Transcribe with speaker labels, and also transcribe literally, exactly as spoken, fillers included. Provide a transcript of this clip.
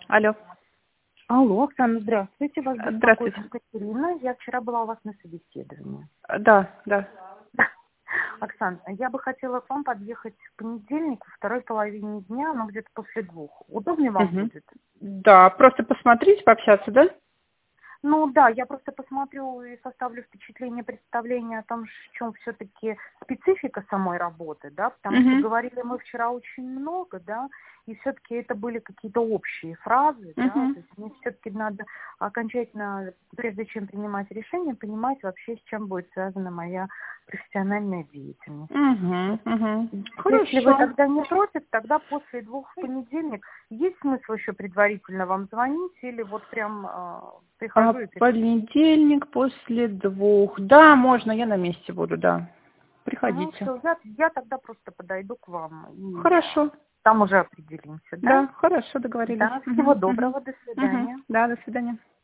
Speaker 1: Алло.
Speaker 2: Алло, Оксана, здравствуйте. Вас беспокоит
Speaker 1: Здравствуйте.
Speaker 2: Екатерина. Я вчера была у вас на собеседовании.
Speaker 1: Да, да.
Speaker 2: Оксана, я бы хотела к вам подъехать в понедельник, во второй половине дня, но где-то после двух. Удобнее вам
Speaker 1: Мгм.
Speaker 2: будет?
Speaker 1: Да, просто посмотреть, пообщаться, да?
Speaker 2: Ну да, я просто посмотрю и составлю впечатление, представление о том, в чем все-таки специфика самой работы, да, потому что
Speaker 1: Угу.
Speaker 2: говорили мы вчера очень много, да, и все-таки это были какие-то общие фразы, да,
Speaker 1: Угу.
Speaker 2: то есть мне все-таки надо окончательно, прежде чем принимать решение, понимать вообще, с чем будет связана моя профессиональная деятельность.
Speaker 1: Угу. Угу.
Speaker 2: Если вы
Speaker 1: Хорошо.
Speaker 2: тогда не против, тогда после двух в понедельник есть смысл еще предварительно вам звонить или вот прям э,
Speaker 1: А
Speaker 2: прихожу и перезвоню?
Speaker 1: понедельник после двух. Да, можно, я на месте буду, да.
Speaker 2: Ну
Speaker 1: Приходите.
Speaker 2: все, я, я тогда просто подойду к вам и
Speaker 1: Хорошо.
Speaker 2: там уже определимся, да?
Speaker 1: Да, хорошо, договорились.
Speaker 2: Да, всего
Speaker 1: Угу. Угу.
Speaker 2: доброго, до
Speaker 1: Угу.
Speaker 2: свидания.
Speaker 1: Да, до свидания.